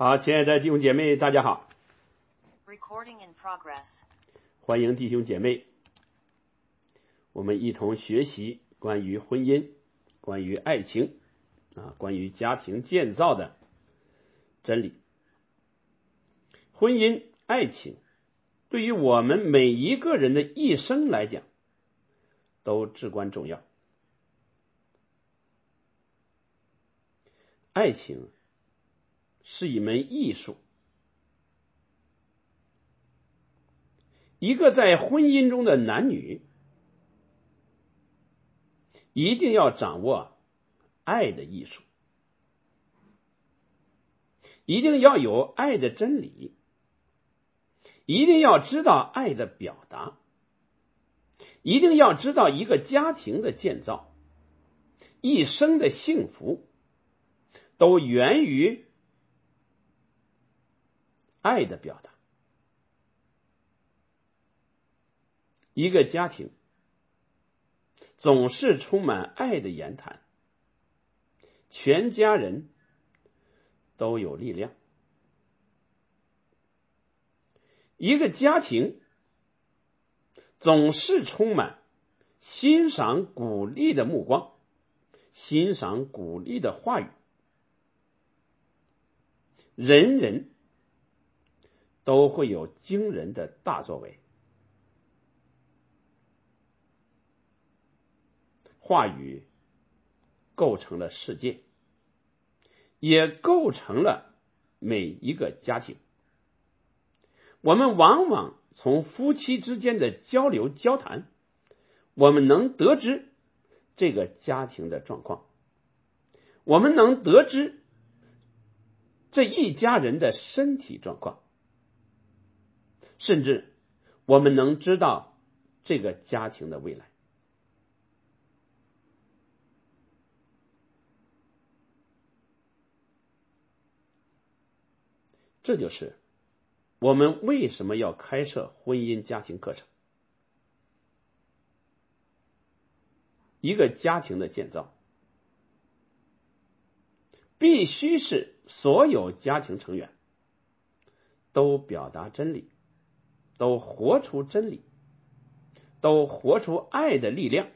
好，亲爱的弟兄姐妹，大家好，欢迎弟兄姐妹，我们一同学习关于婚姻、关于爱情关于家庭建造的真理。婚姻、爱情对于我们每一个人的一生来讲都至关重要。爱情是一门艺术，一个在婚姻中的男女一定要掌握爱的艺术，一定要有爱的真理，一定要知道爱的表达，一定要知道一个家庭的建造，一生的幸福都源于爱的表达。一个家庭总是充满爱的言谈，全家人都有力量。一个家庭总是充满欣赏鼓励的目光，欣赏鼓励的话语，人人都会有惊人的大作为。话语构成了世界，也构成了每一个家庭。我们往往从夫妻之间的交流交谈，我们能得知这个家庭的状况，我们能得知这一家人的身体状况，甚至我们能知道这个家庭的未来。这就是我们为什么要开设婚姻家庭课程。一个家庭的建造必须是所有家庭成员都表达真理，都活出真理，都活出爱的力量。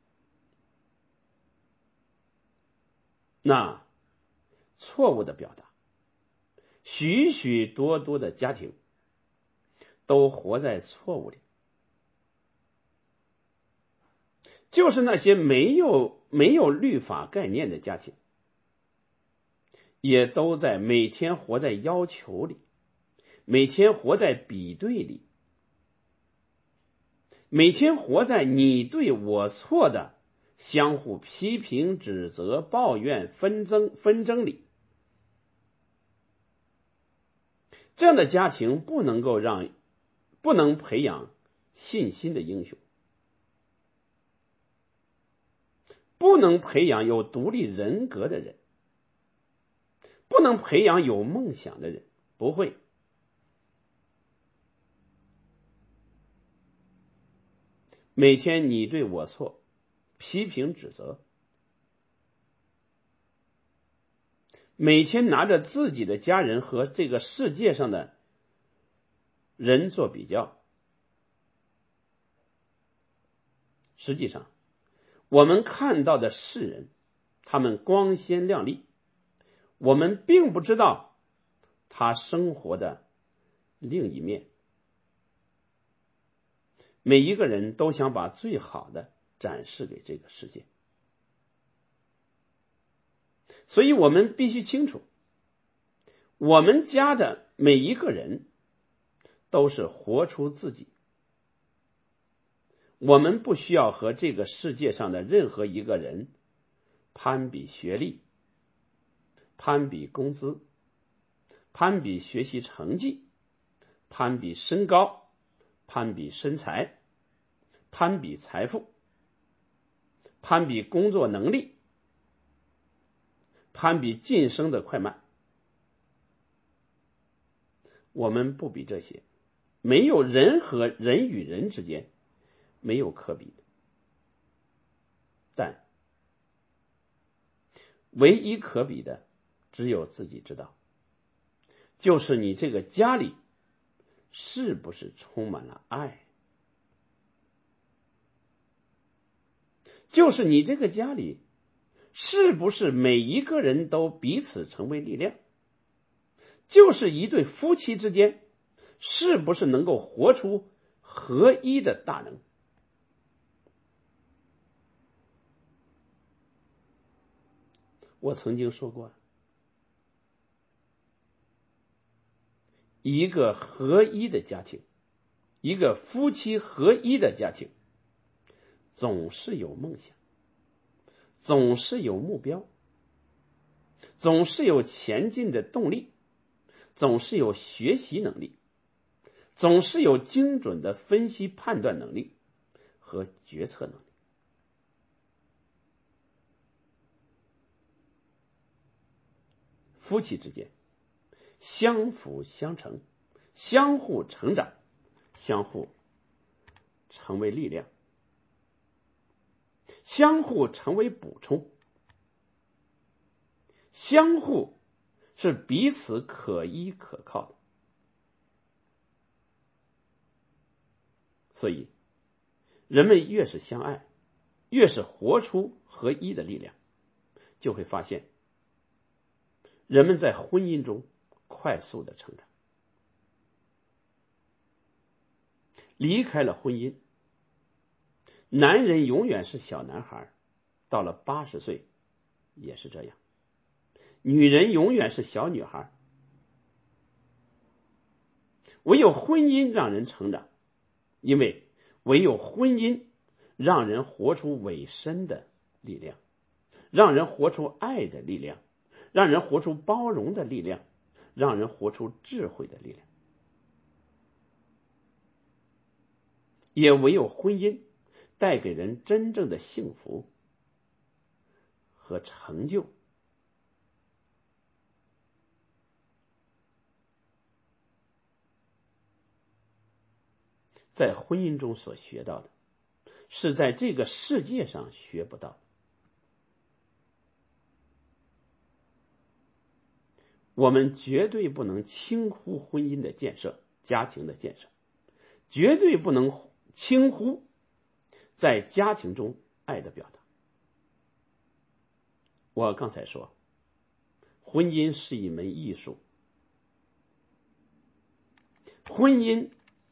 那错误的表达，许许多多的家庭都活在错误里，就是那些没有律法概念的家庭，也都在每天活在要求里，每天活在比对里，每天活在你对我错的相互批评、指责、抱怨、纷争里。这样的家庭不能培养信心的英雄，不能培养有独立人格的人，不能培养有梦想的人，不会。每天你对我错，批评指责，每天拿着自己的家人和这个世界上的人做比较，实际上我们看到的世人，他们光鲜亮丽，我们并不知道他生活的另一面。每一个人都想把最好的展示给这个世界，所以我们必须清楚，我们家的每一个人都是活出自己。我们不需要和这个世界上的任何一个人攀比学历，攀比工资，攀比学习成绩，攀比身高，攀比身材，攀比财富，攀比工作能力，攀比晋升的快慢。我们不比这些，没有人和人与人之间没有可比的，但唯一可比的只有自己知道。 就是你这个家里是不是充满了爱，就是你这个家里是不是每一个人都彼此成为力量，就是一对夫妻之间是不是能够活出合一的大能。我曾经说过，一个合一的家庭，一个夫妻合一的家庭，总是有梦想，总是有目标，总是有前进的动力，总是有学习能力，总是有精准的分析判断能力和决策能力。夫妻之间相辅相成，相互成长，相互成为力量，相互成为补充，相互是彼此可依可靠的。所以人们越是相爱，越是活出合一的力量，就会发现人们在婚姻中快速的成长。离开了婚姻，男人永远是小男孩，到了80岁也是这样，女人永远是小女孩。唯有婚姻让人成长，因为唯有婚姻让人活出委身的力量，让人活出爱的力量，让人活出包容的力量，让人活出智慧的力量。也唯有婚姻带给人真正的幸福和成就。在婚姻中所学到的，是在这个世界上学不到的。我们绝对不能轻忽婚姻的建设，家庭的建设，绝对不能轻忽在家庭中爱的表达。我刚才说，婚姻是一门艺术，婚姻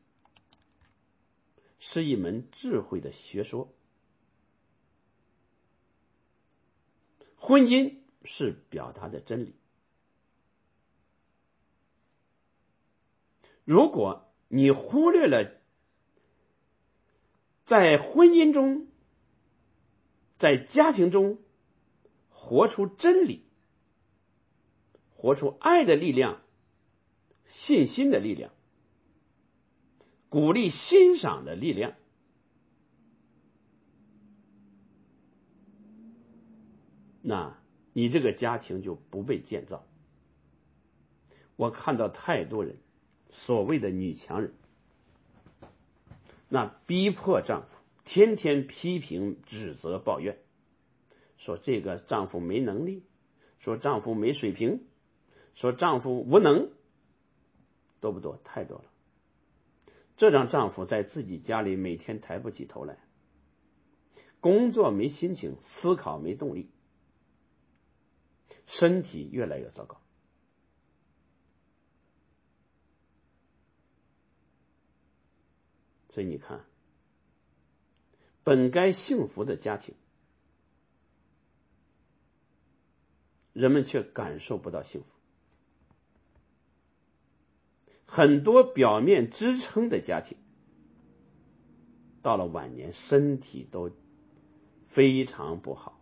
是一门智慧的学说，婚姻是表达的真理。如果你忽略了在婚姻中，在家庭中活出真理，活出爱的力量，信心的力量，鼓励欣赏的力量，那你这个家庭就不被建造。我看到太多人，所谓的女强人，那逼迫丈夫，天天批评指责抱怨，说这个丈夫没能力，说丈夫没水平，说丈夫无能，多不多？太多了。这让丈夫在自己家里每天抬不起头来，工作没心情，思考没动力，身体越来越糟糕。所以你看，本该幸福的家庭，人们却感受不到幸福。很多表面支撑的家庭，到了晚年身体都非常不好。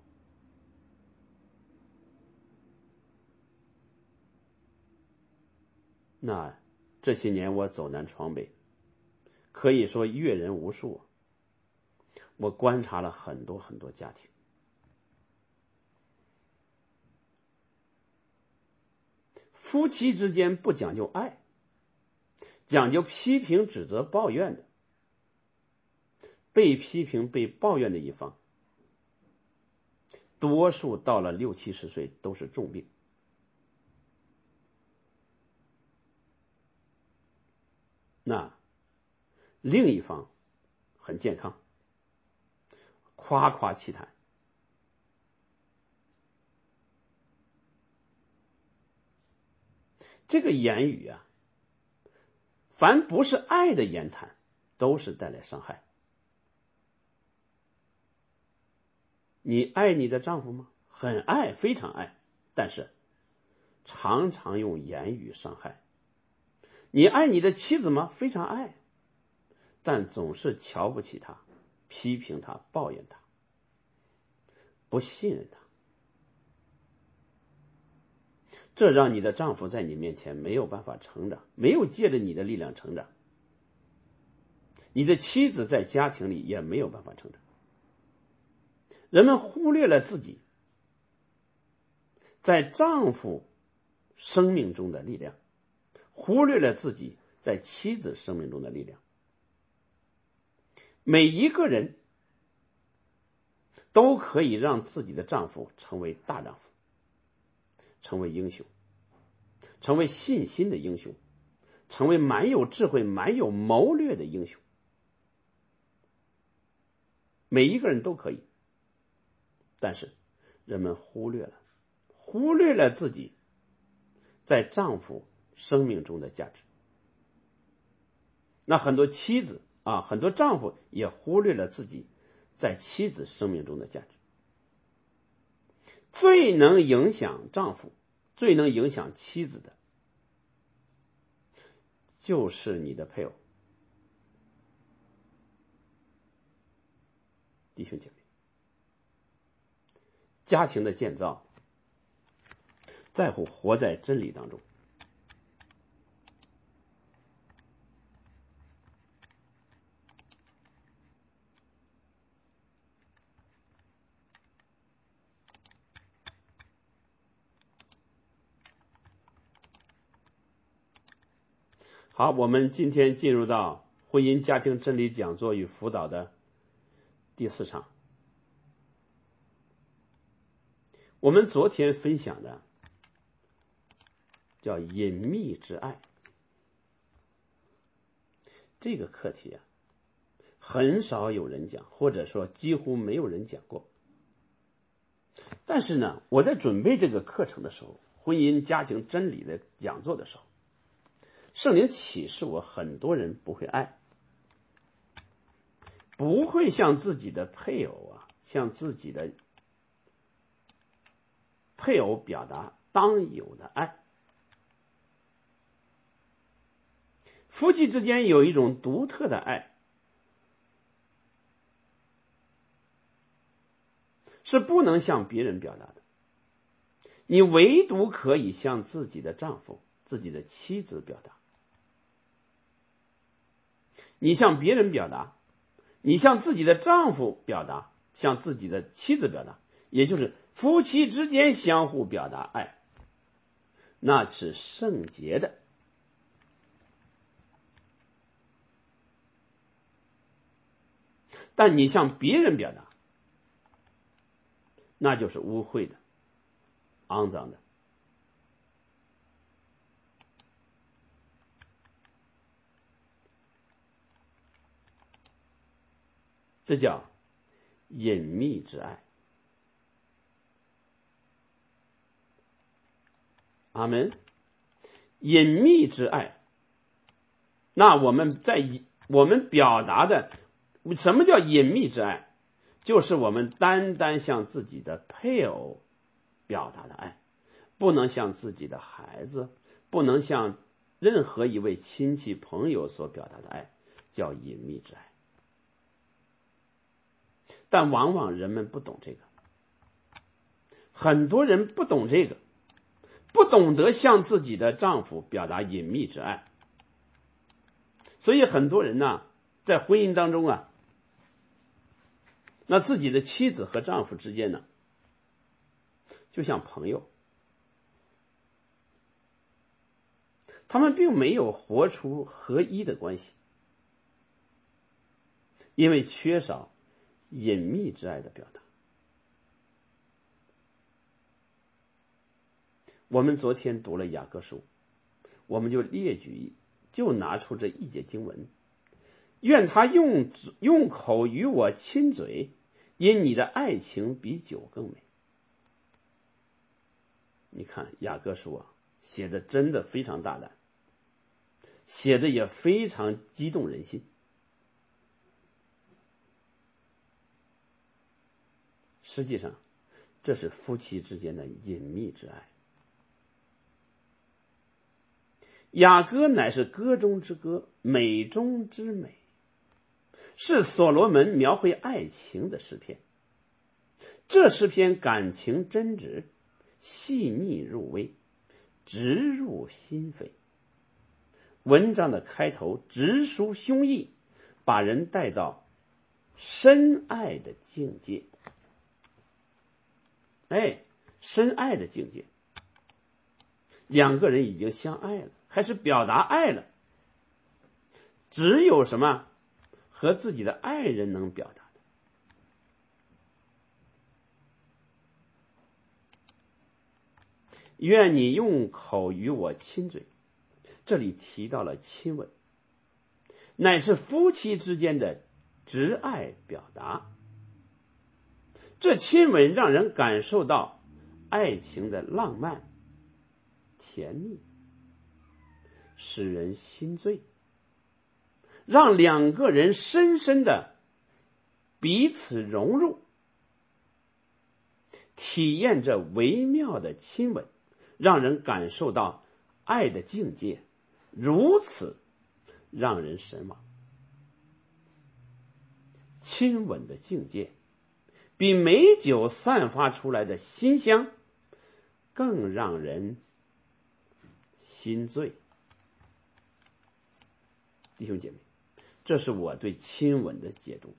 那这些年我走南闯北，可以说阅人无数，我观察了很多很多家庭，夫妻之间不讲究爱，讲究批评指责抱怨的，被批评被抱怨的一方，多数到了60、70岁都是重病。 那另一方很健康，夸夸其谈。这个言语啊，凡不是爱的言谈，都是带来伤害。你爱你的丈夫吗？很爱，非常爱，但是常常用言语伤害。你爱你的妻子吗？非常爱，但总是瞧不起她，批评她，抱怨她，不信任她。这让你的丈夫在你面前没有办法成长，没有借着你的力量成长。你的妻子在家庭里也没有办法成长。人们忽略了自己在丈夫生命中的力量，忽略了自己在妻子生命中的力量。每一个人都可以让自己的丈夫成为大丈夫，成为英雄，成为信心的英雄，成为蛮有智慧、蛮有谋略的英雄。每一个人都可以，但是人们忽略了自己在丈夫生命中的价值。那很多妻子啊，很多丈夫也忽略了自己在妻子生命中的价值。最能影响丈夫，最能影响妻子的，就是你的配偶。弟兄姐妹，家庭的建造在乎活在真理当中。好，我们今天进入到婚姻家庭真理讲座与辅导的第4场。我们昨天分享的叫隐秘之爱，这个课题啊，很少有人讲，或者说几乎没有人讲过。但是呢，我在准备这个课程的时候，婚姻家庭真理的讲座的时候，圣灵启示我，很多人不会爱，不会向自己的配偶啊，向自己的配偶表达当有的爱。夫妻之间有一种独特的爱，是不能向别人表达的，你唯独可以向自己的丈夫、自己的妻子表达。你向别人表达，你向自己的丈夫表达，向自己的妻子表达，也就是夫妻之间相互表达爱，那是圣洁的。但你向别人表达，那就是污秽的、肮脏的。这叫隐秘之爱。阿们。隐秘之爱，那我们表达的，什么叫隐秘之爱？就是我们单单向自己的配偶表达的爱，不能向自己的孩子，不能向任何一位亲戚朋友所表达的爱，叫隐秘之爱。但往往人们不懂这个，很多人不懂这个，不懂得向自己的丈夫表达隐秘之爱，所以很多人呢，在婚姻当中啊，那自己的妻子和丈夫之间呢，就像朋友，他们并没有活出合一的关系，因为缺少隐秘之爱的表达。我们昨天读了雅各书，我们就列举就拿出这一节经文，愿他用口与我亲嘴，因你的爱情比酒更美。你看雅各书啊，写的真的非常大胆，写的也非常激动人心。实际上这是夫妻之间的隐秘之爱。雅歌乃是歌中之歌，美中之美，是所罗门描绘爱情的诗篇。这诗篇感情真挚，细腻入微，直入心扉。文章的开头直抒胸臆，把人带到深爱的境界。深爱的境界，两个人已经相爱了，开始表达爱了。只有什么和自己的爱人能表达的。愿你用口与我亲嘴，这里提到了亲吻，乃是夫妻之间的挚爱表达。这亲吻让人感受到爱情的浪漫甜蜜，使人心醉，让两个人深深的彼此融入，体验这微妙的亲吻，让人感受到爱的境界如此让人神往。亲吻的境界比美酒散发出来的馨香更让人心醉。弟兄姐妹，这是我对亲吻的解读。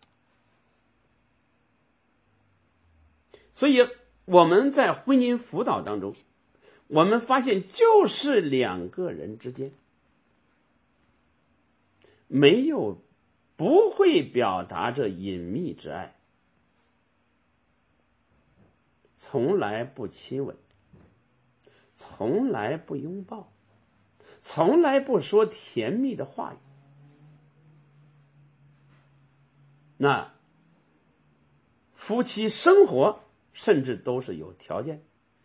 所以我们在婚姻辅导当中，我们发现就是两个人之间不会表达着隐秘之爱，从来不亲吻，从来不拥抱，从来不说甜蜜的话语。那夫妻生活甚至都是有条件，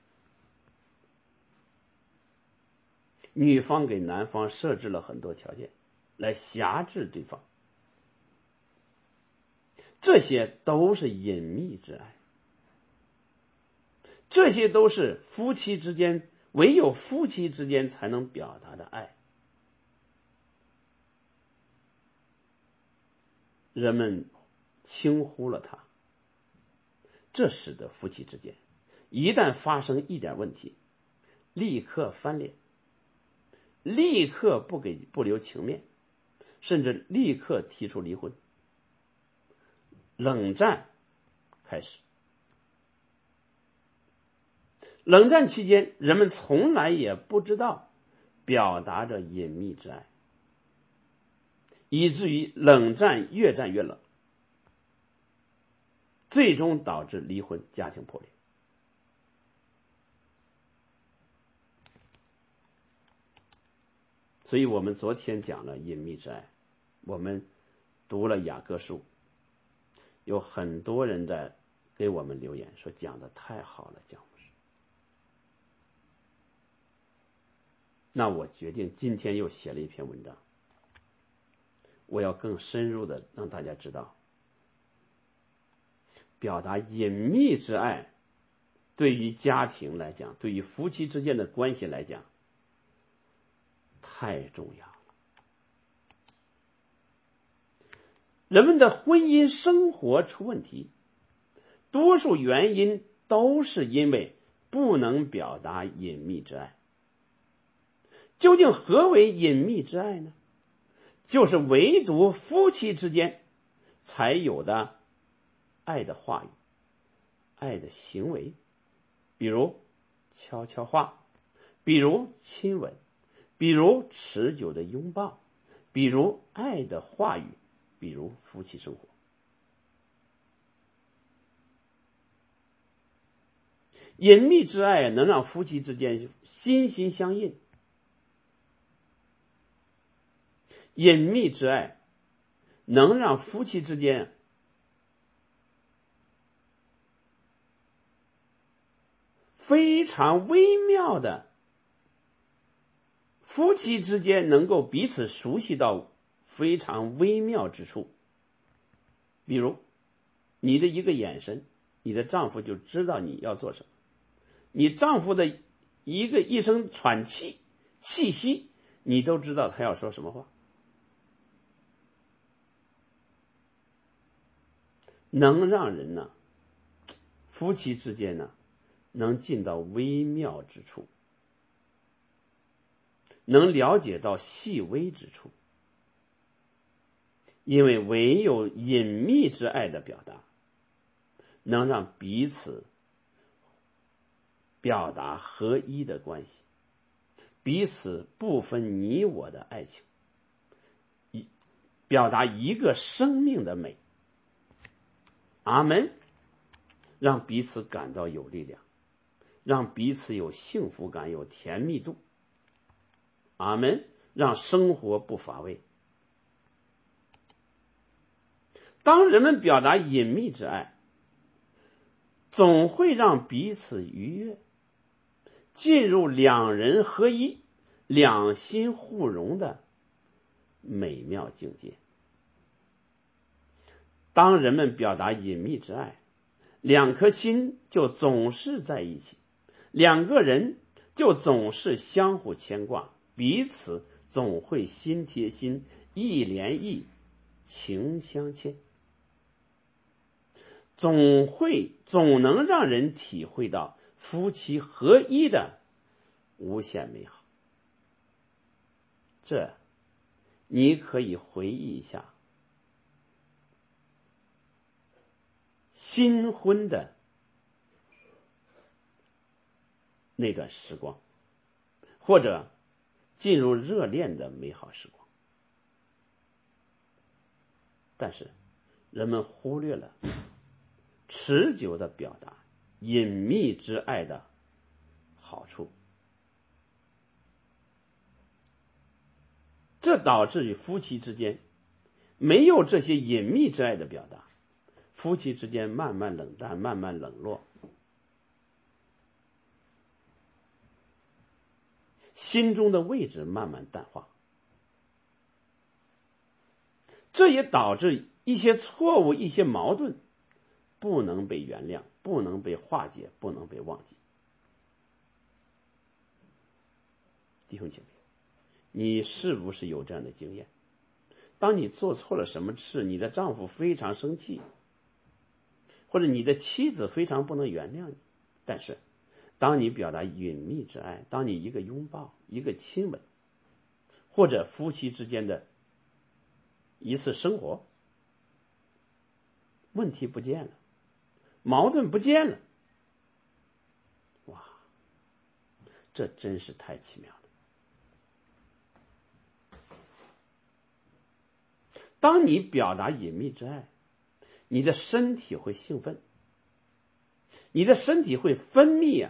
女方给男方设置了很多条件来辖制对方，这些都是隐秘之爱，这些都是夫妻之间唯有夫妻之间才能表达的爱。人们轻忽了它，这使得夫妻之间一旦发生一点问题，立刻翻脸，立刻不留情面，甚至立刻提出离婚，冷战开始。冷战期间，人们从来也不知道表达着隐秘之爱，以至于冷战越战越冷，最终导致离婚，家庭破裂。所以我们昨天讲了隐秘之爱，我们读了雅各书，有很多人在给我们留言说讲得太好了，讲牧师。那我决定今天又写了一篇文章，我要更深入的让大家知道，表达隐秘之爱对于家庭来讲，对于夫妻之间的关系来讲太重要了。人们的婚姻生活出问题，多数原因都是因为不能表达隐秘之爱。究竟何为隐秘之爱呢？就是唯独夫妻之间才有的爱的话语，爱的行为，比如悄悄话，比如亲吻，比如持久的拥抱，比如爱的话语，比如夫妻生活。隐秘之爱能让夫妻之间心心相印， 隐秘之爱能让夫妻之间非常微妙的，夫妻之间能够彼此熟悉到非常微妙之处。比如你的一个眼神，你的丈夫就知道你要做什么，你丈夫的一声喘气气息，你都知道他要说什么话。能让人呢，夫妻之间呢，能进到微妙之处，能了解到细微之处。因为唯有隐秘之爱的表达，能让彼此表达合一的关系，彼此不分你我的爱情，表达一个生命的美。阿门。让彼此感到有力量，让彼此有幸福感，有甜蜜度。阿门。让生活不乏味。当人们表达隐秘之爱，总会让彼此愉悦，进入两人合一、两心互融的美妙境界。当人们表达隐秘之爱，两颗心就总是在一起，两个人就总是相互牵挂，彼此总会心贴心，意连意，情相牵，总能让人体会到夫妻合一的无限美好。这你可以回忆一下新婚的那段时光，或者进入热恋的美好时光。但是人们忽略了持久的表达隐秘之爱的好处，这导致于夫妻之间没有这些隐秘之爱的表达，夫妻之间慢慢冷淡，慢慢冷落，心中的位置慢慢淡化。这也导致一些错误、一些矛盾不能被原谅，不能被化解，不能被忘记。弟兄姐妹，你是不是有这样的经验？当你做错了什么事，你的丈夫非常生气，或者你的妻子非常不能原谅你，但是当你表达隐秘之爱，当你一个拥抱，一个亲吻，或者夫妻之间的一次生活，问题不见了，矛盾不见了。哇，这真是太奇妙了。当你表达隐秘之爱，你的身体会兴奋，你的身体会分泌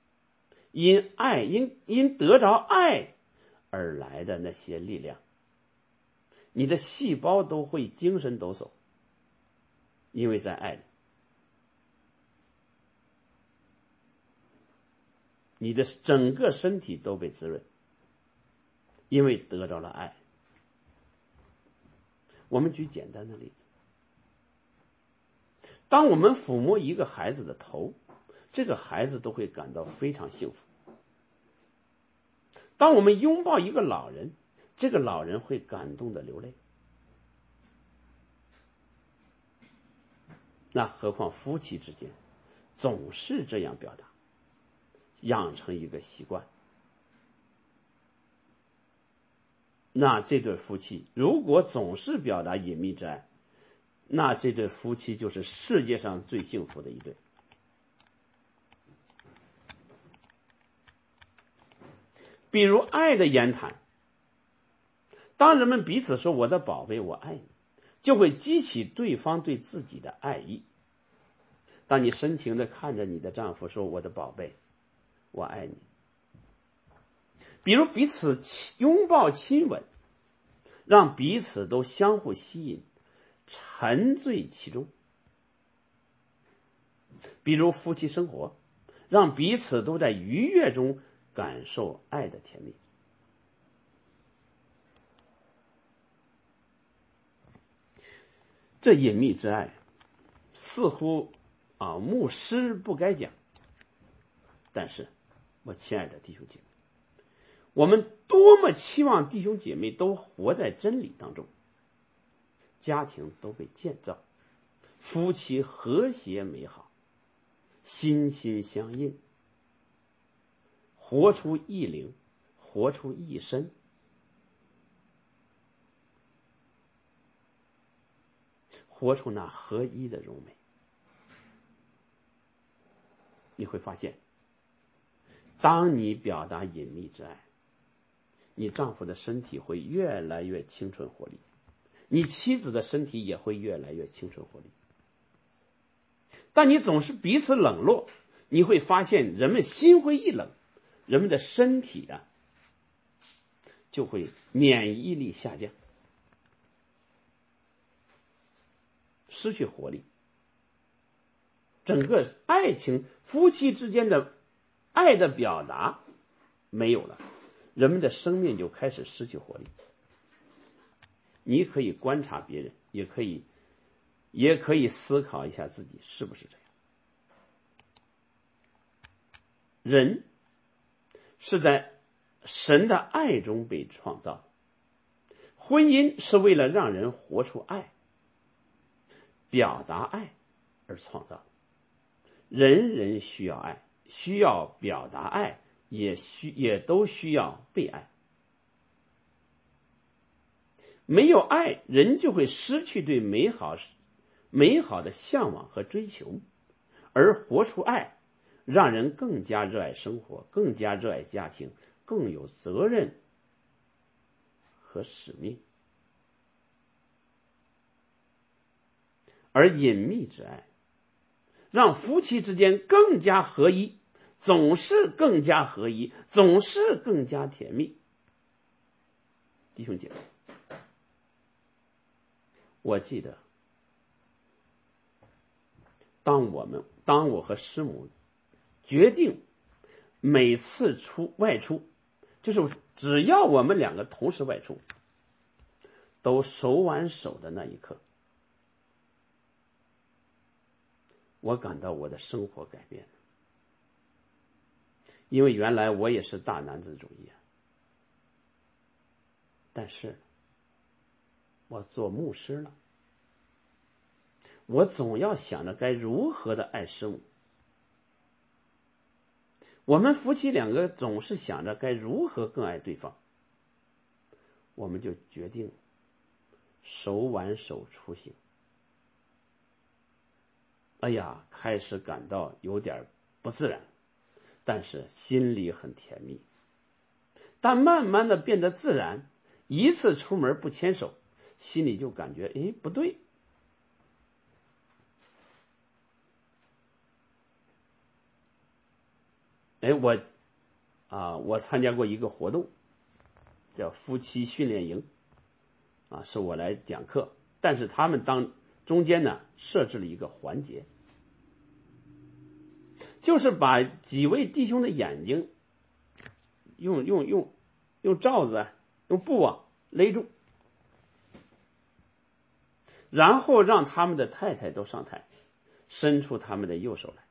因得着爱而来的那些力量，你的细胞都会精神抖擞，因为在爱里，你的整个身体都被滋润，因为得着了爱。我们举简单的例子，当我们抚摸一个孩子的头，这个孩子都会感到非常幸福。当我们拥抱一个老人，这个老人会感动的流泪。那何况夫妻之间总是这样表达，养成一个习惯，那这对夫妻如果总是表达隐秘之爱，那这对夫妻就是世界上最幸福的一对。比如爱的言谈，当人们彼此说我的宝贝我爱你，就会激起对方对自己的爱意。当你深情地看着你的丈夫说我的宝贝我爱你，比如彼此拥抱亲吻， 让彼此都相互吸引，沉醉其中。比如夫妻生活，让彼此都在愉悦中感受爱的甜蜜。这隐秘之爱似乎牧师不该讲，但是我亲爱的弟兄姐妹，我们多么期望弟兄姐妹都活在真理当中，家庭都被建造，夫妻和谐美好，心心相印，活出一灵，活出一身，活出那合一的荣美。你会发现，当你表达隐秘之爱，你丈夫的身体会越来越青春活力，你妻子的身体也会越来越青春活力。但你总是彼此冷落，你会发现人们心灰意冷，人们的身体就会免疫力下降，失去活力。整个爱情夫妻之间的爱的表达没有了，人们的生命就开始失去活力。你可以观察别人，也可以思考一下自己是不是这样。人是在神的爱中被创造的，婚姻是为了让人活出爱，表达爱而创造的。人人需要爱，需要表达爱，也都需要被爱。没有爱，人就会失去对美好的向往和追求，而活出爱，让人更加热爱生活，更加热爱家庭，更有责任和使命。而隐秘之爱让夫妻之间更加合一，总是更加合一，总是更加甜蜜。弟兄姐妹，我记得当我和师母决定每次外出，就是只要我们两个同时外出，都手挽手的那一刻，我感到我的生活改变了。因为原来我也是大男子主义，但是我做牧师了，我总要想着该如何的爱师母。我们夫妻两个总是想着该如何更爱对方，我们就决定手挽手出行。哎呀，开始感到有点不自然，但是心里很甜蜜。但慢慢的变得自然，一次出门不牵手，心里就感觉不对。我参加过一个活动，叫夫妻训练营，是我来讲课，但是他们中间呢设置了一个环节，就是把几位弟兄的眼睛用罩子用布勒住，然后让他们的太太都上台，伸出他们的右手来，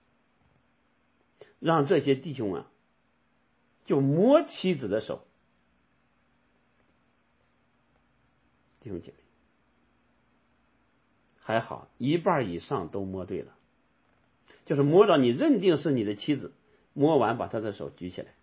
让这些弟兄就摸妻子的手。弟兄姐妹，还好一半以上都摸对了，就是摸到你认定是你的妻子，摸完把她的手举起来。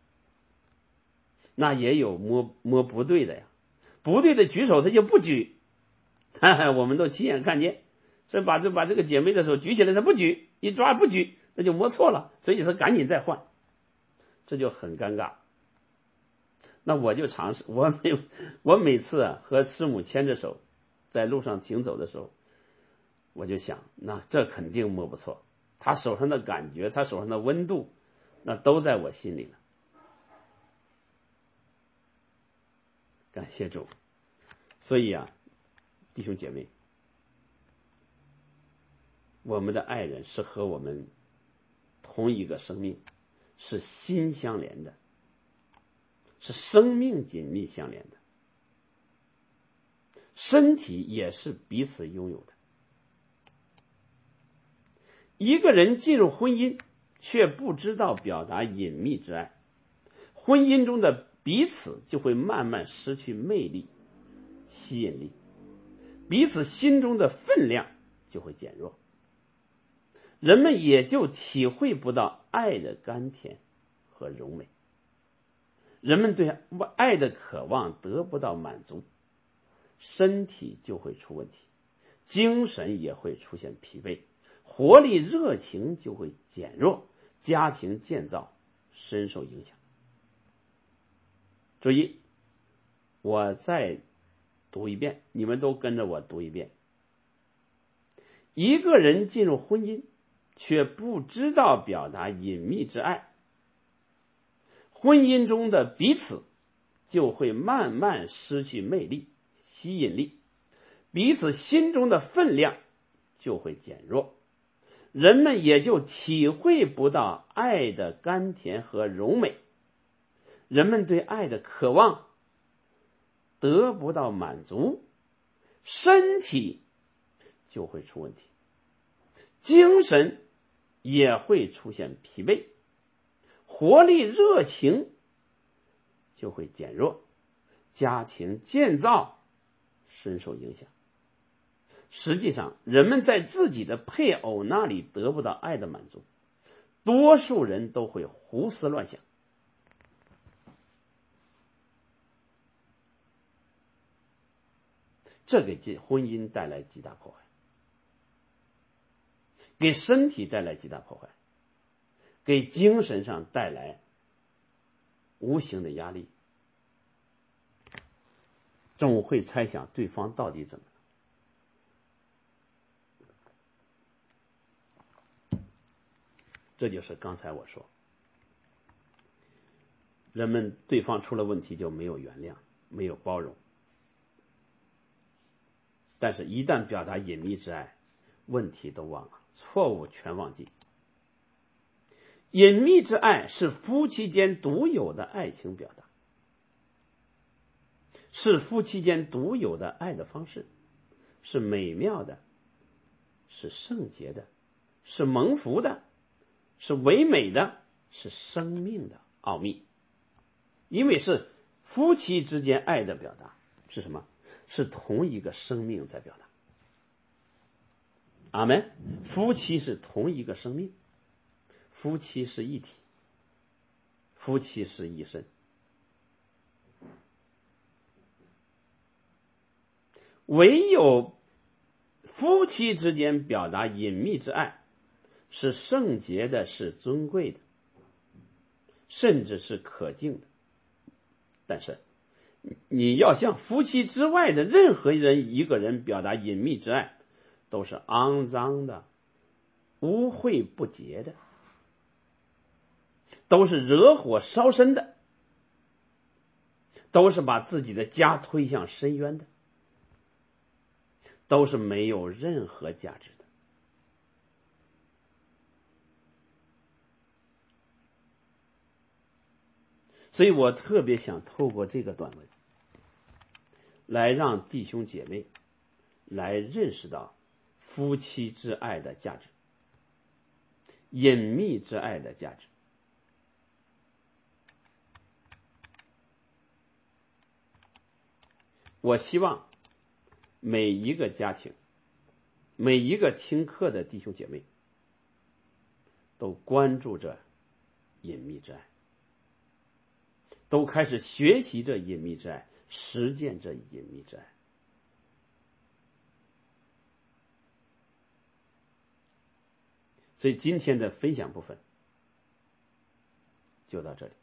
那也有摸不对的呀，不对的举手他就不举，我们都亲眼看见，所以把这个姐妹的手举起来，他不举，一抓不举，那就摸错了，所以他赶紧再换，这就很尴尬。那我就尝试，我每次和师母牵着手在路上行走的时候，我就想，那这肯定摸不错，他手上的感觉，他手上的温度，那都在我心里了。感谢主， 所以啊，弟兄姐妹，我们的爱人是和我们同一个生命，是心相连的，是生命紧密相连的，身体也是彼此拥有的。一个人进入婚姻，却不知道表达隐秘之爱，婚姻中的彼此就会慢慢失去魅力、吸引力，彼此心中的分量就会减弱，人们也就体会不到爱的甘甜和柔美，人们对爱的渴望得不到满足，身体就会出问题，精神也会出现疲惫，活力热情就会减弱，家庭建造深受影响。注意，我再读一遍，你们都跟着我读一遍。一个人进入婚姻，却不知道表达隐秘之爱，婚姻中的彼此就会慢慢失去魅力、吸引力，彼此心中的分量就会减弱，人们也就体会不到爱的甘甜和柔美，人们对爱的渴望得不到满足，身体就会出问题，精神也会出现疲惫，活力热情就会减弱，家庭建造深受影响。实际上，人们在自己的配偶那里得不到爱的满足，多数人都会胡思乱想，这给婚姻带来极大破坏，给身体带来极大破坏，给精神上带来无形的压力，总会猜想对方到底怎么了。这就是刚才我说，人们对方出了问题就没有原谅，没有包容，但是一旦表达隐秘之爱，问题都忘了，错误全忘记。隐秘之爱是夫妻间独有的爱情表达，是夫妻间独有的爱的方式，是美妙的，是圣洁的，是蒙福的，是唯美的，是生命的奥秘。因为是夫妻之间爱的表达是什么？是同一个生命在表达。阿们。夫妻是同一个生命，夫妻是一体，夫妻是一身。唯有夫妻之间表达隐秘之爱，是圣洁的，是尊贵的，甚至是可敬的。但是你要向夫妻之外的任何一个人表达隐秘之爱，都是肮脏的、污秽不洁的，都是惹火烧身的，都是把自己的家推向深渊的，都是没有任何价值的。所以我特别想透过这个短文来让弟兄姐妹来认识到夫妻之爱的价值，隐秘之爱的价值。我希望每一个家庭，每一个听课的弟兄姐妹都关注着隐秘之爱，都开始学习着隐秘之爱，实践着隐秘之爱。所以今天的分享部分就到这里。